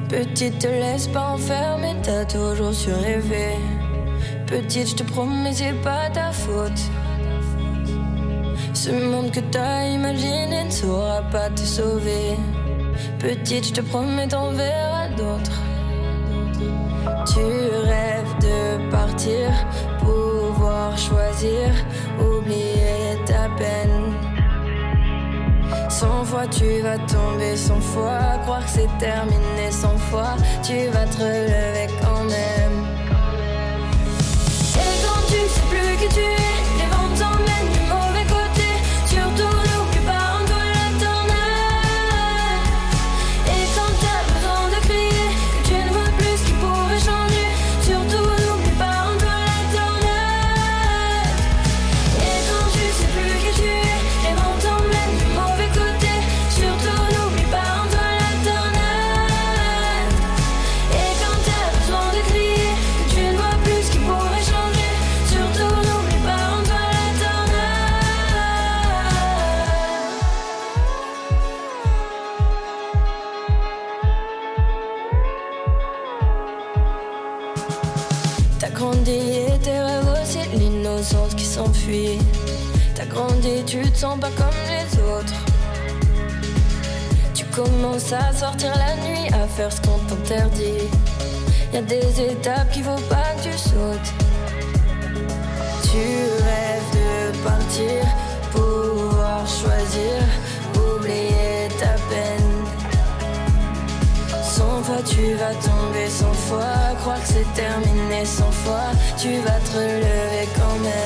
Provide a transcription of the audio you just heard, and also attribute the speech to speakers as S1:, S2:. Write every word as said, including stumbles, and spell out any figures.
S1: Petite, te laisse pas enfermer, t'as toujours su rêver. Petite, je te promets, c'est pas ta faute. Ce monde que t'as imaginé ne saura pas te sauver. Petite, je te promets, t'en verras d'autres. Tu rêves de partir, pouvoir choisir, oublier ta peine. Cent fois tu vas tomber, cent fois croire que c'est terminé, cent fois tu vas te relever quand même. Et quand tu sais plus qui tu es, les vents t'emmènent du mauvais côté. Surtout n'oublie pas, rends-toi l'éternel. Et quand t'as besoin de crier, que tu ne vois plus ce qui pourrait changer, surtout n'oublie pas, rends-toi l'éternel. Et quand tu sais plus qui tu es, les vents t'emmènent du mauvais côté. Surtout n'oublie pas, rends-toi l'éternel. Et quand t'as besoin de crier, que tu ne vois plus ce qui pourrait changer, surtout n'oublie pas, rends-toi l'éternel. T'as grandi et tes rêves aussi, l'innocence qui s'enfuit. T'as grandi, tu te sens pas comme les autres. Tu commences à sortir la nuit, à faire ce qu'on t'interdit. Y'a des étapes qu'il faut pas que tu sautes. Tu rêves de partir, pouvoir choisir, oublier ta peine. Cent fois tu vas tomber, cent fois croire que c'est terminé, cent fois tu vas te relever quand même.